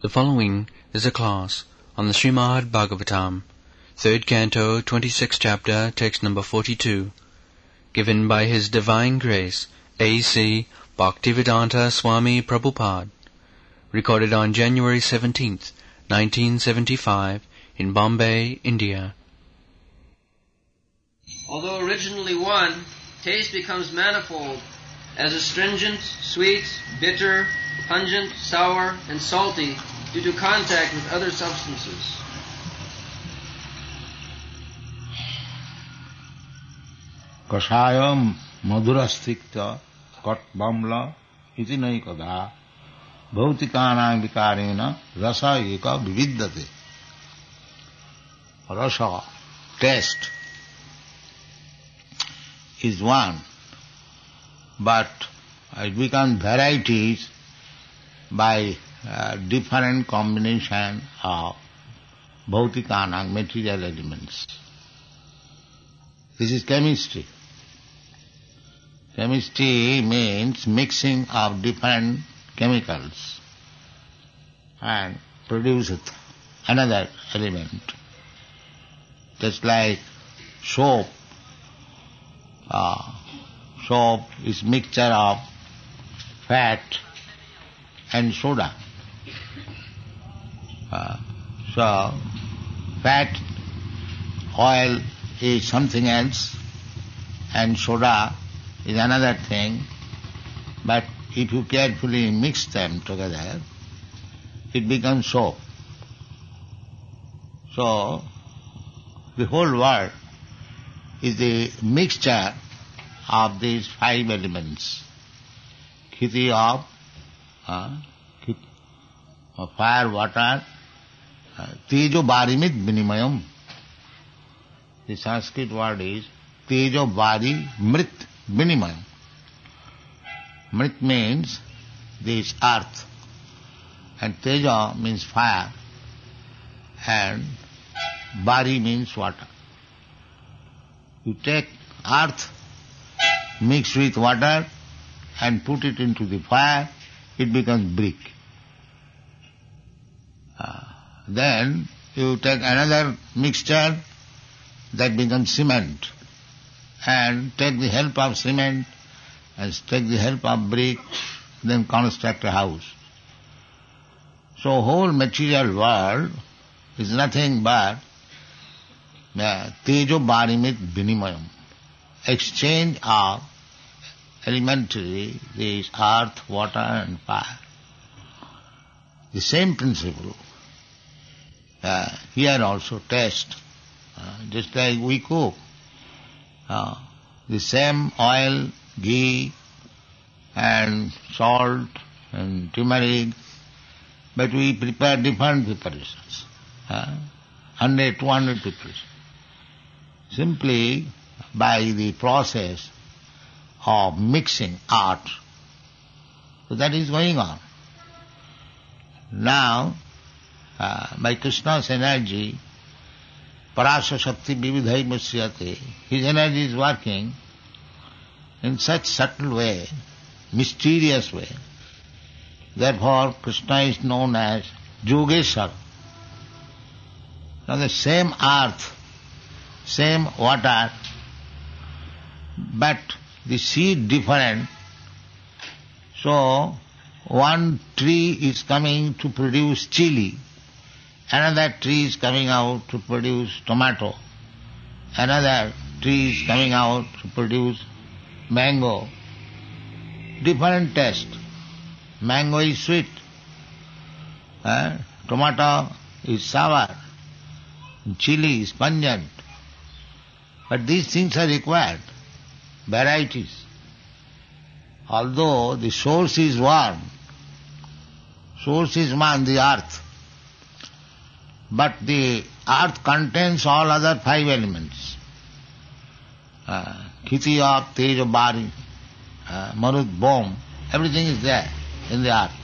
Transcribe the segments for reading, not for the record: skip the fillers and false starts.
The following is a class on the Srimad Bhagavatam, 3rd Canto, 26th Chapter, text number 42, given by His Divine Grace, A.C. Bhaktivedanta Swami Prabhupada, recorded on January 17th, 1975, in Bombay, India. Although originally one, taste becomes manifold as astringent, sweet, bitter, pungent, sour, and salty due to contact with other substances. Kasayam madhurastikta katbamla iti naikada bhautikana vikarena rasa eka vividdate. Rasa, taste, is one, but it becomes varieties by different combination of bhautikana, material elements. This is chemistry. Chemistry means mixing of different chemicals and produceth another element. Just like soap. Soap is mixture of fat and soda. So, fat, oil is something else and soda is another thing, but if you carefully mix them together, it becomes soap. So, the whole world is the mixture of these five elements. Khiti of fire, water, tejo varimit vinimayam. The Sanskrit word is tejo vari mrit vinimayam. Mrit means this earth, and tejo means fire, and vari means water. You take earth, mix with water, and put it into the fire, it becomes brick. Then you take another mixture, that becomes cement, and take the help of cement, and take the help of brick, then construct a house. So whole material world is nothing but tejo varimit vinimayam, exchange of elementary, this earth, water and fire. The same principle here also taste. Just like we cook, the same oil, ghee and salt and turmeric, but we prepare different preparations, 100, 200 preparations. Simply by the process of mixing art. So that is going on. Now, by Krishna's energy, Parasya Shakti Vividhai Musyate, his energy is working in such subtle way, mysterious way. Therefore, Krishna is known as Yogeshwar. Now the same earth, same water, but the seed different. So, one tree is coming to produce chili, another tree is coming out to produce tomato, another tree is coming out to produce mango. Different taste. Mango is sweet, tomato is sour, chili is pungent. But these things are required, varieties. Although the source is one, the earth, but the earth contains all other five elements. Khiti of tejo vari, marut bom, everything is there in the earth.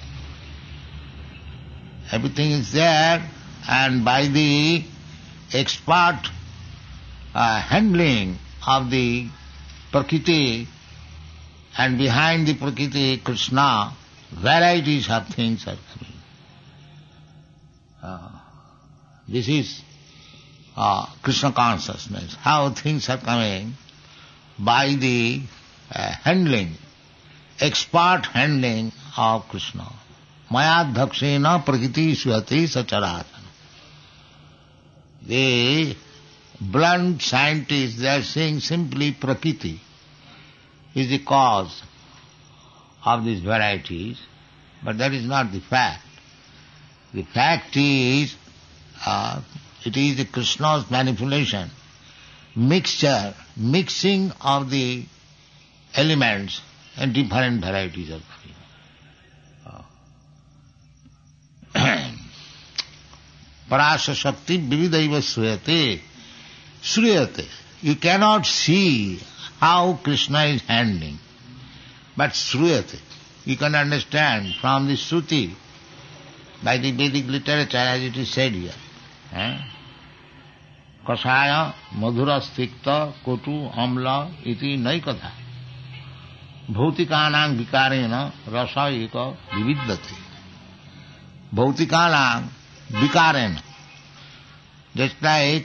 Everything is there, and by the expert handling of the Prakriti, and behind the Prakriti, Krishna, varieties of things are coming. This is Krishna consciousness, how things are coming by the handling, expert handling of Krishna. Mayadhakshena prakriti suhati sacharatana. The blunt scientists, they are saying simply prakriti is the cause of these varieties, but that is not the fact. The fact is, it is the Krishna's manipulation, mixing of the elements and different varieties of Parasa Shakti Vividaiva Shriyate. You cannot see how Krishna is handling, but Shriyate. You can understand from the Shruti, by the Vedic literature as it is said here. Kasaya madhura stikta kotu amla iti naikatha. Bhautikānāṁ vikārena rasa eka vividdhate. Bhautikānāṁ vikārena. Just like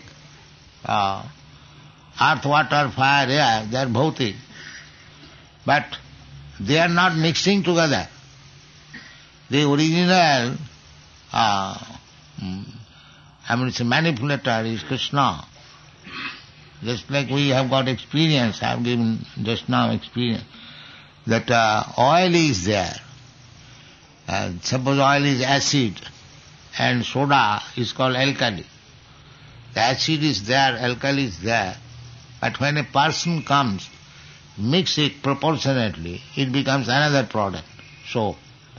earth, water, fire, air, they are bhautik. But they are not mixing together. The original it's a manipulator is Krishna. Just like we have got experience, I have given just now experience, that oil is there. Suppose oil is acid and soda is called alkali. The acid is there, alkali is there. But when a person comes, mix it proportionately, it becomes another product. So,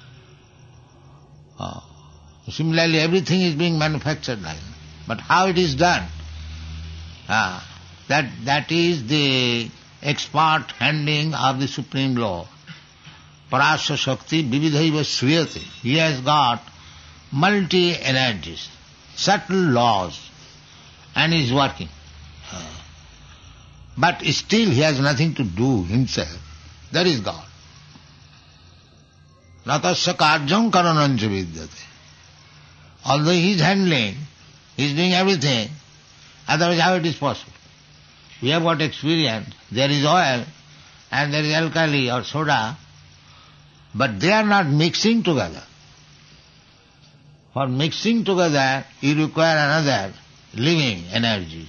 similarly, everything is being manufactured like that. But how it is done? That is the expert handling of the Supreme Law. Parasya Shakti Vividhaiva Shriyate. He has got multi-energies, subtle laws, and is working. But still he has nothing to do himself. That is God. Natasya karjam karanancha vidyate. Although he is handling, he is doing everything, otherwise how it is possible? We have got experience, there is oil and there is alkali or soda, but they are not mixing together. For mixing together, you require another living energy.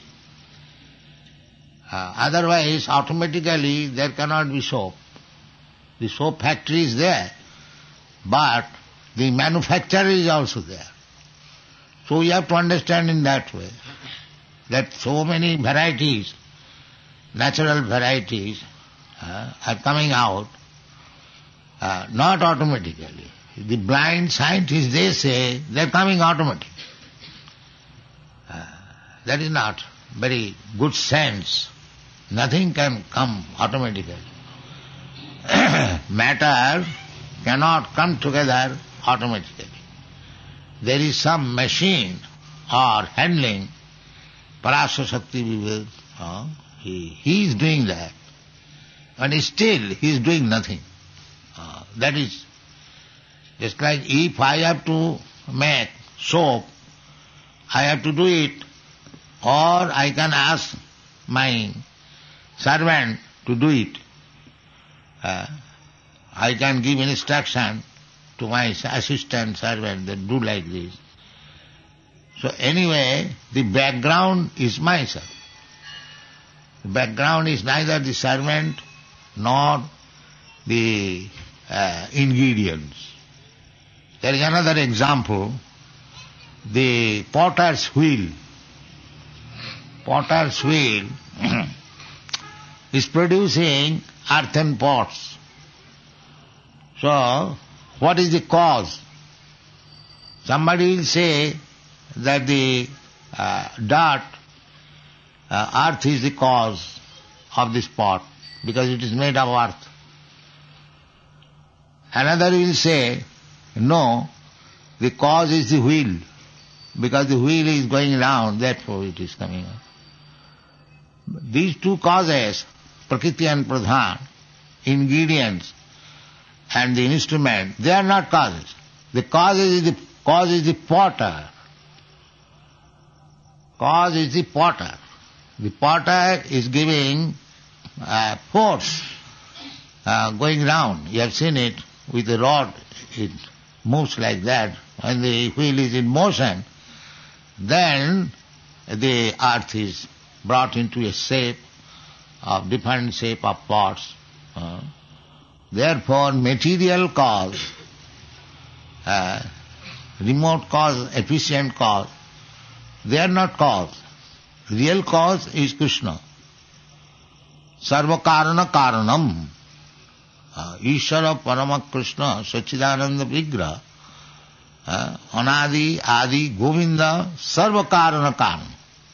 Otherwise, automatically, there cannot be soap. The soap factory is there, but the manufacturer is also there. So you have to understand in that way, that so many varieties, natural varieties, are coming out, not automatically. The blind scientists, they say, they are coming automatically. That is not very good sense. Nothing can come automatically. Matter cannot come together automatically. There is some machine or handling, Parasya Shakti Vivid, he is doing that. And still he is doing nothing. That is, just like if I have to make soap, I have to do it, or I can ask my servant to do it. I can give instruction to my assistant servant that do like this. So anyway, the background is myself. The background is neither the servant nor the ingredients. There is another example, the potter's wheel. Potter's wheel is producing earthen pots. So, what is the cause? Somebody will say that the dirt, earth is the cause of this pot, because it is made of earth. Another will say, no, the cause is the wheel, because the wheel is going round, therefore it is coming out. These two causes, Prakriti and Pradhan, ingredients and the instrument, they are not causes. The cause is the potter Cause is the potter. The potter is giving force going round. You have seen it with the rod. It moves like that. When the wheel is in motion, then the earth is brought into a shape of different shape of pots. Therefore, material cause, remote cause, efficient cause, they are not cause. Real cause is Krishna. Sarva karana karanam. Ishvara Parama Krishna Sachidananda Vigraha. Anadi, Adi, Govinda, Sarva karana karanam.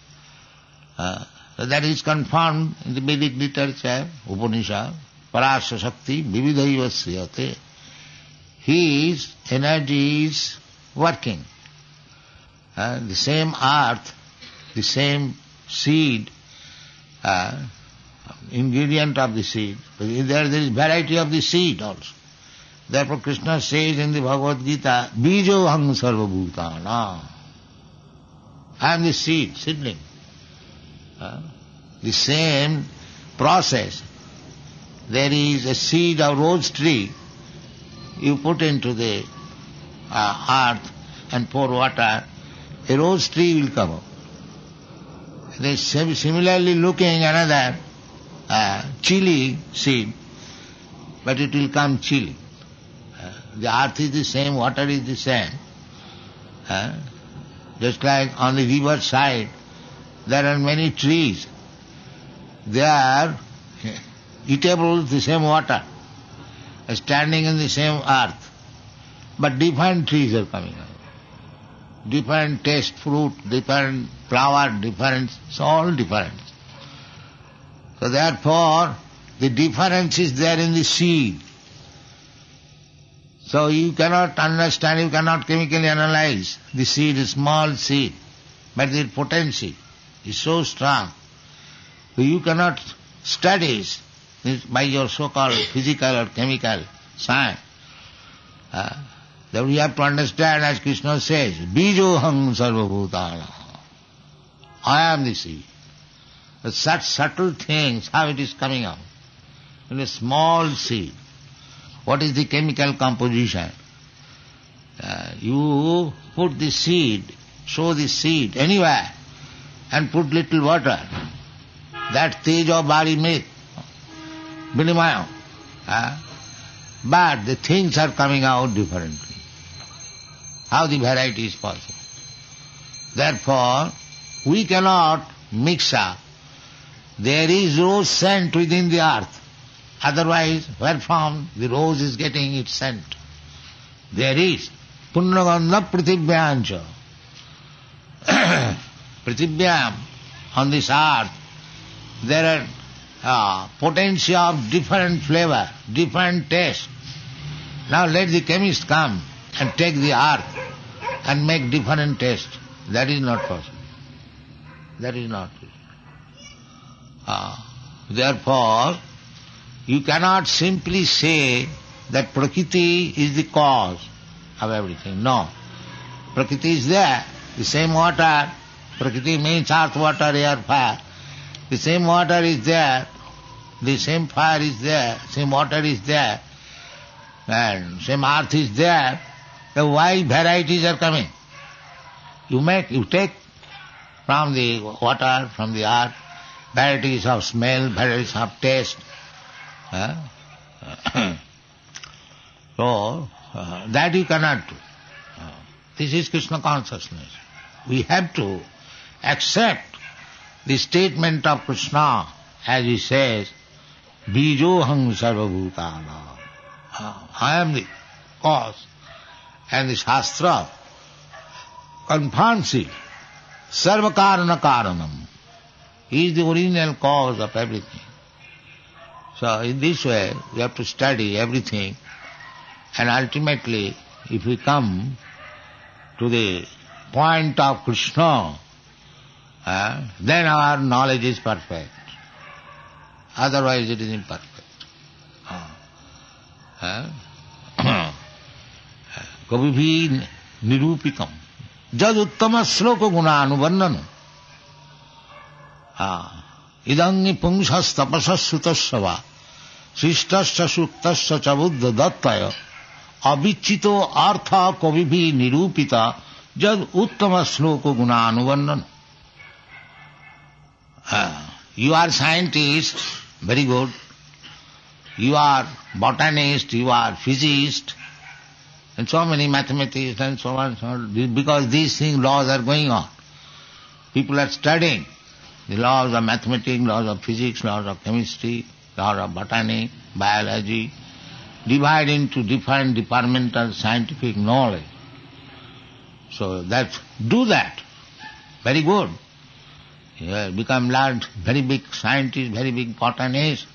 That is confirmed in the Vedic literature, Upanishad, Parasya Shakti, Vividhaiva Sriyate. His energy is working. The same earth, the same seed, ingredient of the seed. There is variety of the seed also. Therefore Krishna says in the Bhagavad Gita, Bijo hang sarva bhutana. I am the seed, seedling. The same process. There is a seed of rose tree. You put into the earth and pour water, a rose tree will come up. There is similarly looking another chili seed, but it will come chili. The earth is the same, water is the same. Just like on the river side, there are many trees. They are eatable with the same water, standing in the same earth. But different trees are coming out. Different taste, fruit, different flower, different, it's all different. So therefore, the difference is there in the seed. So you cannot understand, you cannot chemically analyze the seed, a small seed, but the potency is so strong. So you cannot study it by your so-called physical or chemical science. Then we have to understand, as Krishna says, Bijoham sarva bhutana. I am the seed. But such subtle things, how it is coming out. In a small seed. What is the chemical composition? You put the seed, sow the seed anywhere, and put little water. That teja bari mit, vinimaya. But the things are coming out differently. How the variety is possible? Therefore, we cannot mix up. There is rose scent within the earth. Otherwise, where from the rose is getting its scent? There is. Punnagandha prithivyamcha. Prithivyam, on this earth, there are potency of different flavor, different taste. Now let the chemist come and take the earth and make different taste. That is not possible. That is not possible. Therefore, you cannot simply say that Prakriti is the cause of everything. No. Prakriti is there. The same water, Prakriti means earth, water, air, fire. The same water is there, the same fire is there, same water is there, and same earth is there. Then why varieties are coming? You take from the water, from the earth, varieties of smell, varieties of taste. So, that you cannot do. This is Krishna consciousness. We have to accept the statement of Krishna, as he says, Bijoham sarva bhutana. I am the cause. And the Shastra confirms it. Sarva karana karanam. He is the original cause of everything. So in this way, we have to study everything, and ultimately, if we come to the point of Krishna, then our knowledge is perfect. Otherwise it is imperfect. Kavibhi nirupikam. Jad uttama sloka gunanu varnanu. Idangi pungsas tapasas sutasava srishtasya suktasya chabuddha dattaya avichito artha kavibhi nirupita jad uttama sloko gunanuvarnana. You are scientist, very good. You are botanist, you are physicist, and so many mathematicians and so on, because these things, laws are going on. People are studying the laws of mathematics, laws of physics, laws of chemistry, laws of botany, biology, divide into different departmental scientific knowledge. So do that. Very good. You have become large, very big scientist, very big botanist.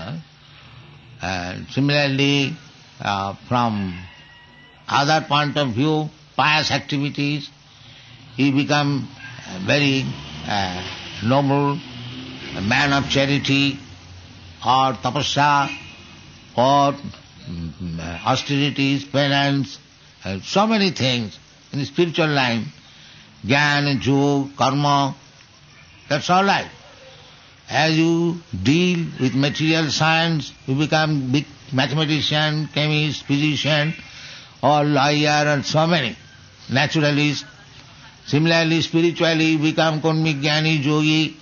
And similarly, from other point of view, pious activities, he become very noble, a man of charity, or tapasya, or austerities, penance, so many things in the spiritual line, jnana, yoga, karma, that's all right. As you deal with material science, you become big mathematician, chemist, physician, or lawyer, and so many naturalists. Similarly, spiritually, you become karmic, jnani, yogi.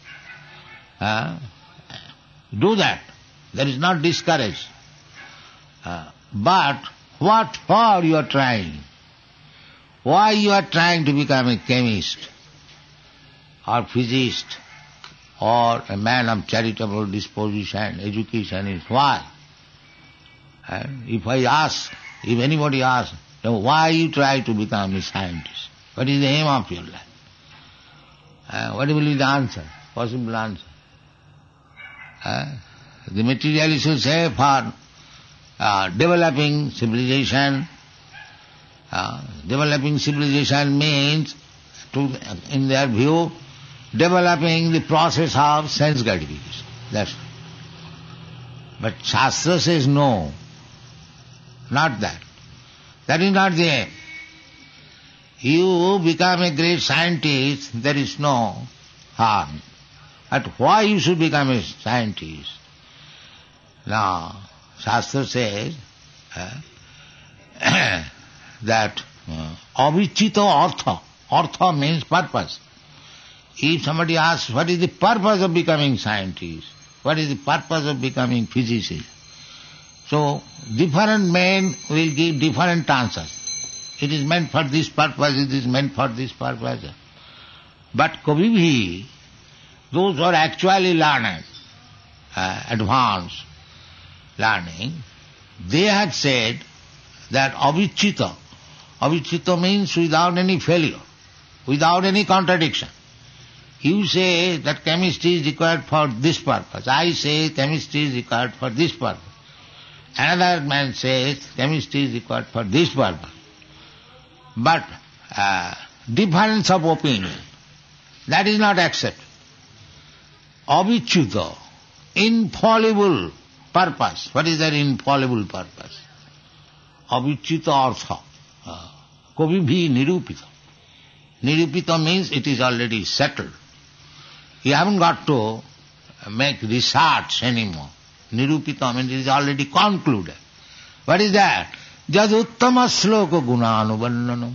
Do that. That is not discouraged. But what for you are trying? Why you are trying to become a chemist, or physicist, or a man of charitable disposition, education is why? And if anybody asks, why you try to become a scientist? What is the aim of your life? What will be the answer, possible answer? The materialists will say for developing civilization. Developing civilization means, in their view, developing the process of sense gratification. That's all. But Shastra says no, not that. That is not the aim. You become a great scientist, there is no harm. But why you should become a scientist? Now, Shastra says that avichito artha. Artha means purpose. If somebody asks, what is the purpose of becoming scientist? What is the purpose of becoming physicist? So, different men will give different answers. It is meant for this purpose, it is meant for this purpose. But Kavibhi, those who are actually learned, advanced learning, they had said that avichita. Avichita means without any failure, without any contradiction. You say that chemistry is required for this purpose. I say chemistry is required for this purpose. Another man says chemistry is required for this purpose. But difference of opinion, that is not accepted. Avichuta, infallible purpose. What is that infallible purpose? Avichuta artha. Kavibhi nirupita. Nirupita means it is already settled. You haven't got to make research anymore. Nirupita means it is already concluded. What is that? Jad uttama sloka gunanuvannanam.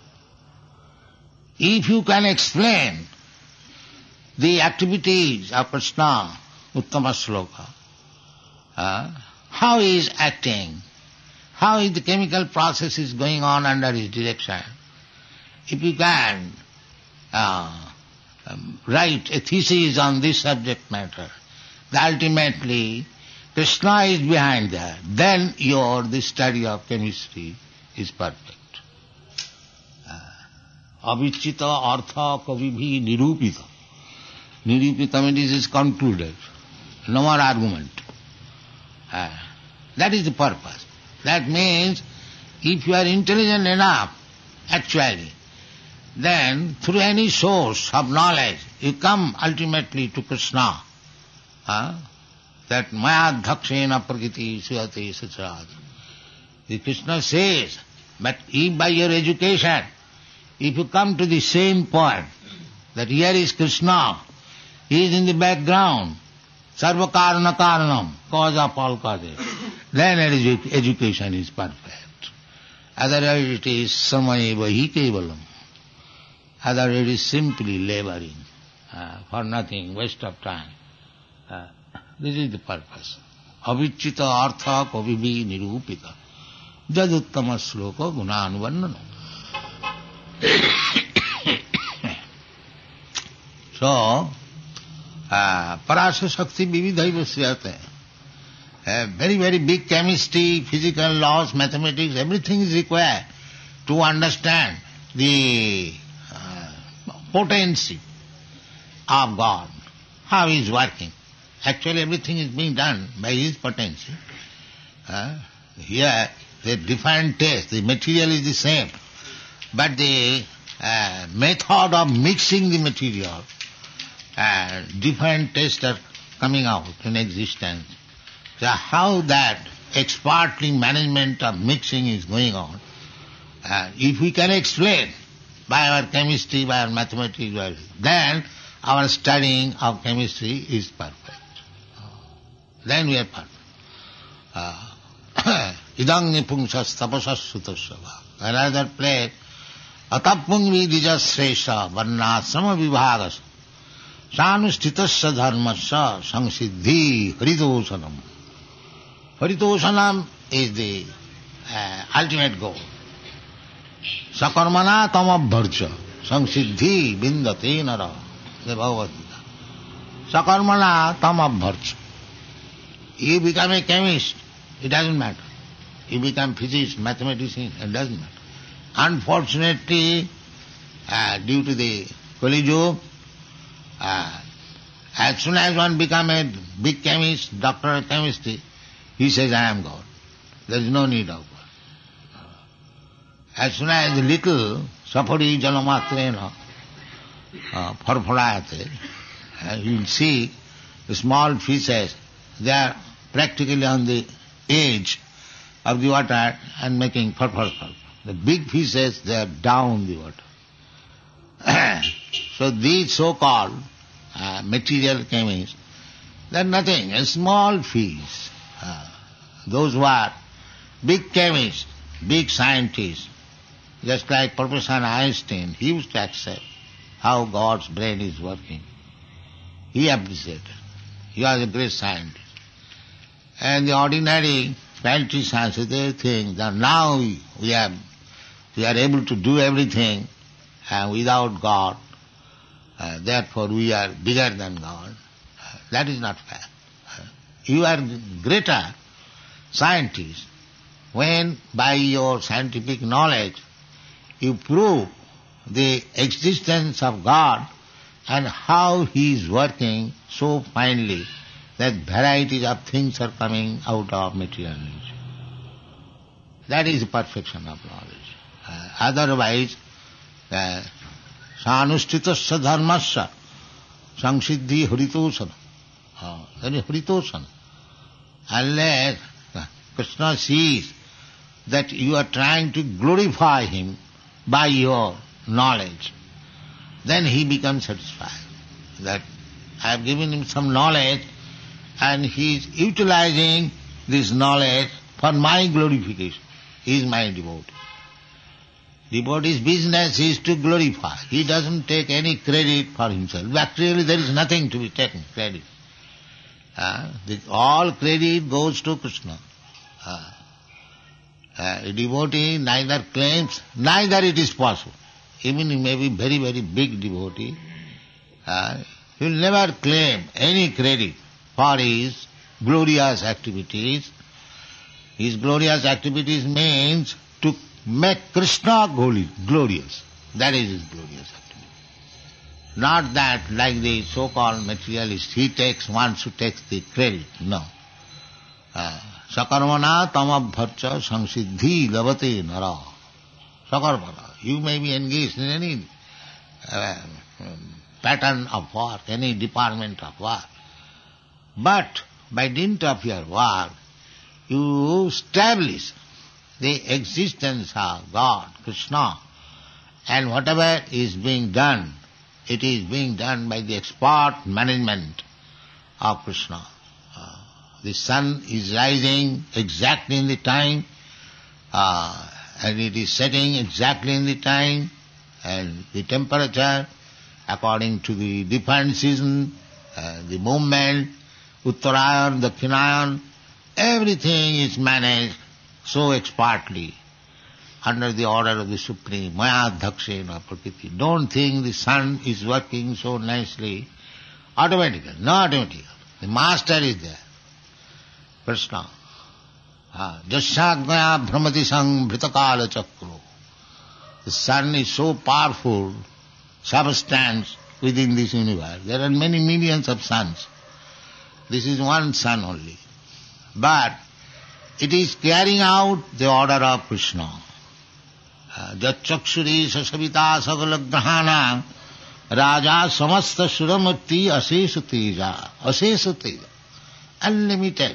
If you can explain the activities of Krishna, uttama sloka, how he is acting, how the chemical process is going on under his direction, if you can write a thesis on this subject matter, that ultimately Krishna is behind that, then the study of chemistry is perfect. Avichita artha kavibhi nirupita. Nirupita means it is concluded. No more argument. That is the purpose. That means if you are intelligent enough, actually, then through any source of knowledge, you come ultimately to Krishna. That maya dhakshena prakriti suyate sachad. The Krishna says, but if by your education, if you come to the same point, that here is Krishna, He is in the background. Sarva karana karanam, cause of all causes. Then education is perfect. Otherwise it is samayeva hi kevalam. Otherwise it is simply laboring for nothing, waste of time. This is the purpose. Avichita artha kavivi nirupita. Jaduttama sloka gunanuvannana. So, Parasya Shakti Vividhaiva Sriyate. Very, very big chemistry, physical laws, mathematics, everything is required to understand the potency of God, how He is working. Actually everything is being done by His potency. Here the different taste, the material is the same, but the method of mixing the material, different tastes are coming out in existence. So how that expertly management of mixing is going on, if we can explain by our chemistry, by our mathematics, then our studying of chemistry is perfect. Then we are perfect. Idang nipungsas tapasas sutasava. Another place, atapung vidija sresha varnasama vibhagas sanustitasya dharmasya samsiddhi haritoshanam. Haritoshanam is the ultimate goal. Sakarmana tamabharcha samsiddhi bindate nara. The Bhagavad Gita. Sakarmana tamabharcha. You become a chemist, it doesn't matter. You become physicist, mathematician, it doesn't matter. Unfortunately, due to the Kali Yuga, as soon as one become a big chemist, doctor of chemistry, he says, I am God. There is no need of God. As soon as the little sapari jalamatrena farfarayate, you will see the small fishes, they are practically on the edge of the water and making farfar. The big fishes, they are down the water. So these so-called material chemists, they are nothing, a small fish. Those who are big chemists, big scientists, just like Professor Einstein, he used to accept how God's brain is working. He appreciated. He was a great scientist. And the ordinary planetary scientists, they think that now we are able to do everything without God. Therefore we are bigger than God. That is not fair. You are greater scientist when by your scientific knowledge you prove the existence of God and how He is working so finely that varieties of things are coming out of material nature. That is the perfection of knowledge. Otherwise, sanustitasya dharmasya samsiddhi haritosana. That is haritosana. Unless Krishna sees that you are trying to glorify Him by your knowledge, then He becomes satisfied that I have given him some knowledge and he is utilizing this knowledge for my glorification. He is my devotee. Devotee's business is to glorify. He doesn't take any credit for himself. Actually there is nothing to be taken credit. All credit goes to Krishna. A devotee neither claims, neither it is possible. Even he may be very, very big devotee, he will never claim any credit for his glorious activities. His glorious activities means to make Krishna glorious. That is his glorious activity. Not that like the so-called materialist, he wants to take the credit. No. Sakarmana tamabharcha samsiddhi lavate nara. Sakarmana. You may be engaged in any pattern of work, any department of work. But by dint of your work, you establish the existence of God, Krishna, and whatever is being done it is being done by the expert management of Krishna. The sun is rising exactly in the time, and it is setting exactly in the time, and the temperature according to the different season, the movement, Uttarayan, Dakshinayan, everything is managed so expertly under the order of the Supreme, Maya Dhakshena Prakriti. Don't think the sun is working so nicely, automatically, not automatically. The master is there, Krishna. Jasyagmaya Brahmati Sang Bhritakala Chakro. The sun is so powerful substance within this universe. There are many millions of suns. This is one sun only. But it is carrying out the order of Krishna. Jachakshuri sasavita sagalagrahana raja samasta suramurti asesa teja. Asesa teja. Unlimited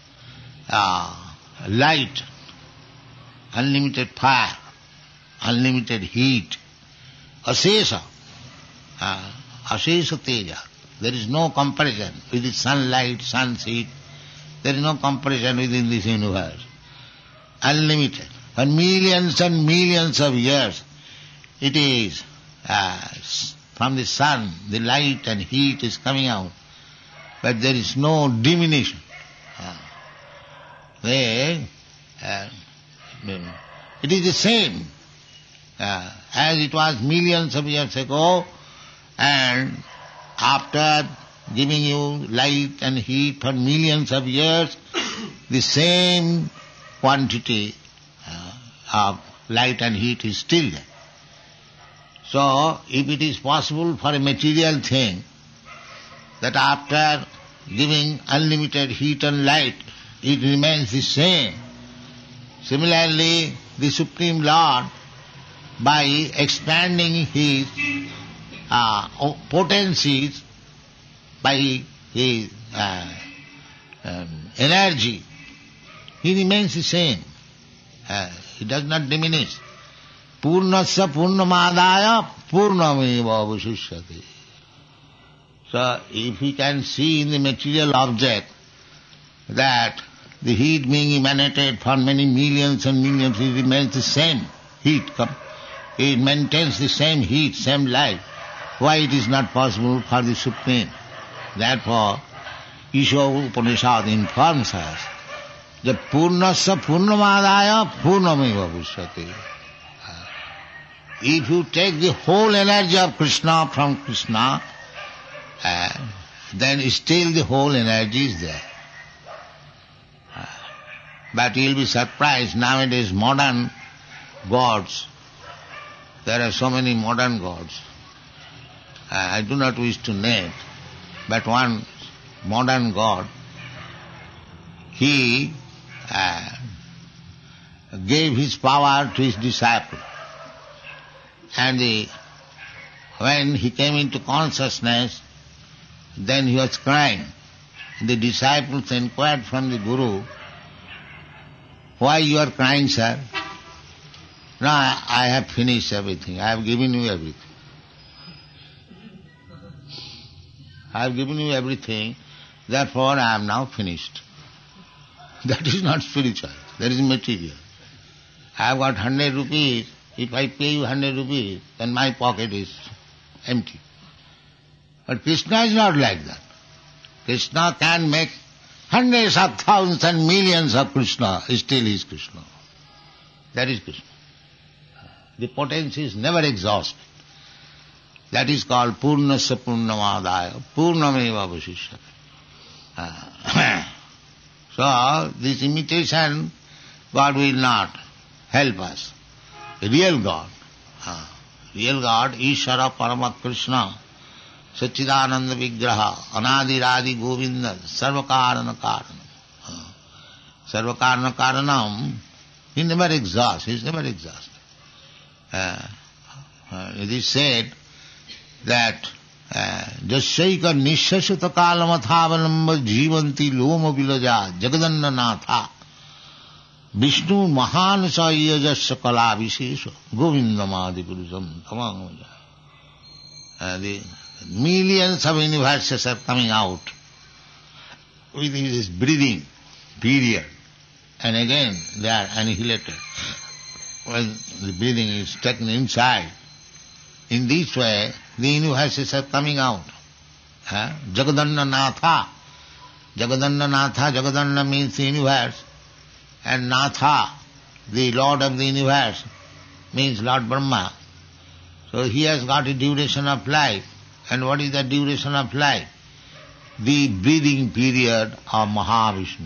light, unlimited fire, unlimited heat. Asesa. Asesa teja. There is no comparison with the sunlight, sun's heat. There is no comparison within this universe. Unlimited. For millions and millions of years, it is from the sun, the light and heat is coming out. But there is no diminution. It is the same as it was millions of years ago, and after giving you light and heat for millions of years, the same quantity of light and heat is still there. So, if it is possible for a material thing that after giving unlimited heat and light, it remains the same, similarly, the Supreme Lord, by expanding his potencies, by his energy, he remains the same. He does not diminish. Purnasya purnamadaya purnameva avashishyate. So, if he can see in the material object that the heat being emanated for many millions and millions, it remains the same heat. It maintains the same heat, same light. Why it is not possible for the Supreme? Therefore, Isha Upanishad informs us that Purnasya Purnamadaya Purnameva Vishyate. If you take the whole energy of Krishna from Krishna, then still the whole energy is there. But you'll be surprised, nowadays modern gods, there are so many modern gods. I do not wish to name, but one modern god, he gave his power to his disciple. And when he came into consciousness, then he was crying. The disciples inquired from the Guru, "Why you are crying, sir?" "No, I have finished everything. I have given you everything. I have given you everything, therefore I am now finished." That is not spiritual, that is material. I have got 100 rupees, if I pay you 100 rupees, then my pocket is empty. But Krishna is not like that. Krishna can make hundreds of thousands and millions of Krishna, still is Krishna. That is Krishna. The potency is never exhausted. That is called Purnasya Purnamadaya, Purnameva Vashishyate. So, this imitation, God will not help us. The real God, Ishvara Parama Krishna, Satchidananda Vigraha, Anadiradi Govinda, Sarvakarana Karanam. Sarvakarana Karanam, he never exhausts, he is never exhausted. It is said that Jasyaika Nishashata Kalamathavanamba Jivanti Loma Vilaja Jagadanna Natha Vishnu Mahanasa Yajasya Kala Vishesha Govindamadi Purusam Tamamaja. the millions of universes are coming out within this breathing period, and again they are annihilated when the breathing is taken inside. In this way, the universes are coming out. Jagadanna Natha. Jagadanna Natha, Jagadanna means the universe, and Natha, the Lord of the universe, means Lord Brahma. So he has got a duration of life. And what is the duration of life? The breathing period of Mahavishnu.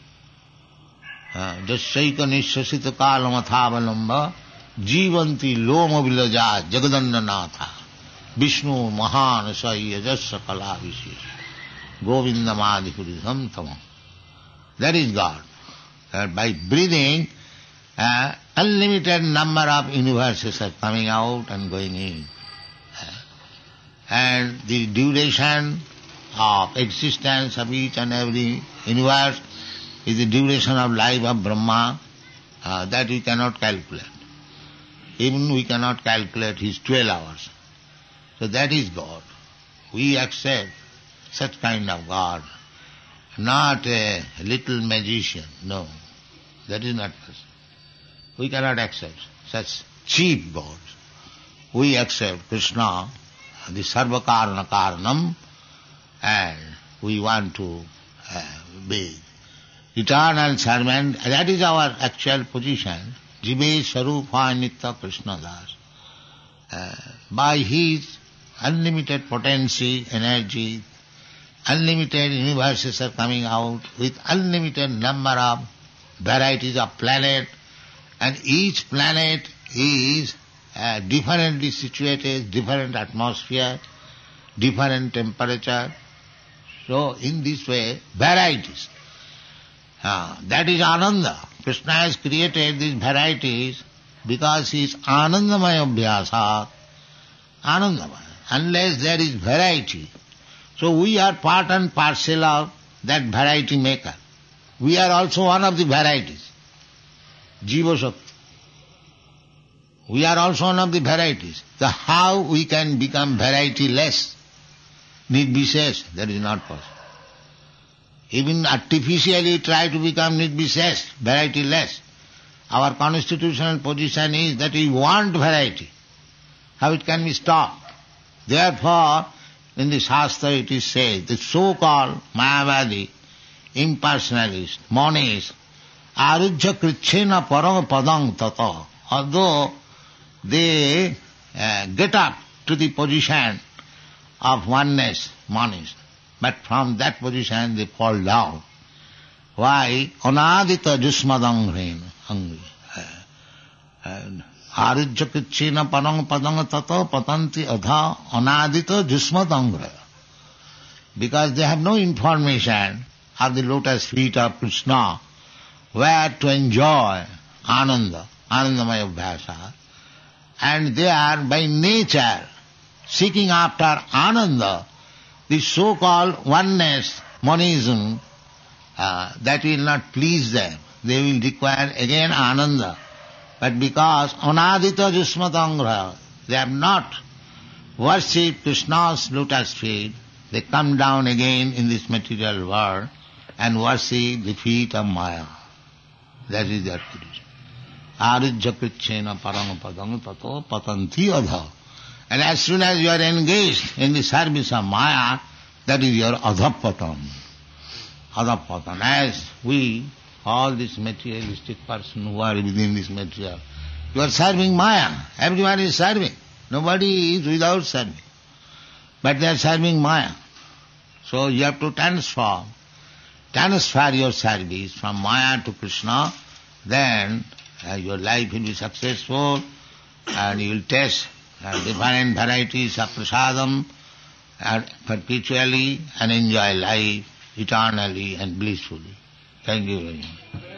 Jasyaika nishasita kalamathavalamba jivanti loma vilaja Jagadanna Natha Vishnu Mahan Sayya Jasya Kala Vishesh Govindamadi Purisam Tamam. That is God. By breathing, unlimited number of universes are coming out and going in. And the duration of existence of each and every universe is the duration of life of Brahma, that we cannot calculate. Even we cannot calculate his 12 hours. So that is God. We accept such kind of God, not a little magician. No, that is not possible. We cannot accept such cheap gods. We accept Krishna, the Sarvakarana Karanam, and we want to be eternal servant. That is our actual position. Jive Sarupa Nitya Krishna Das. By his unlimited potency, energy, unlimited universes are coming out with unlimited number of varieties of planet, and each planet is differently situated, different atmosphere, different temperature. So in this way, varieties. That is Ananda. Krishna has created these varieties because he is Anandamaya Abhyasa. Anandamaya. Unless there is variety. So we are part and parcel of that variety maker. We are also one of the varieties. Jiva Shakti. We are also one of the varieties. So how we can become variety-less? Nirvishesh, that is not possible. Even artificially try to become nirvishesh, variety-less. Our constitutional position is that we want variety. How it can be stopped? Therefore, in the Shastra it is said, the so-called Mayavadi, impersonalist, monist, arujya krichena parang padang tata. Although they get up to the position of oneness, monist, but from that position they fall down. Why? Anadita jusmadanghrena, hungry. Arujya krichena parang padang tata patanti adha anadita jusmadangra. Because they have no information of the lotus feet of Krishna, where to enjoy Ananda, Anandamaya Bhasa, and they are by nature seeking after Ananda, the so-called oneness, monism, that will not please them. They will require again Ananda. But because Anadita Jusmatangra, they have not worshipped Krishna's lotus feet, they come down again in this material world and worship the feet of Maya. That is their position. Arujya krichena paramapadam tato patanti adha. And as soon as you are engaged in the service of Maya, that is your adhapatam. Adhapatam. As we, all this materialistic person who are within this material, you are serving Maya. Everyone is serving. Nobody is without serving. But they are serving Maya. So you have to transfer your service from Maya to Krishna, then your life will be successful and you will taste different varieties of prasadam perpetually and enjoy life eternally and blissfully. Thank you very much.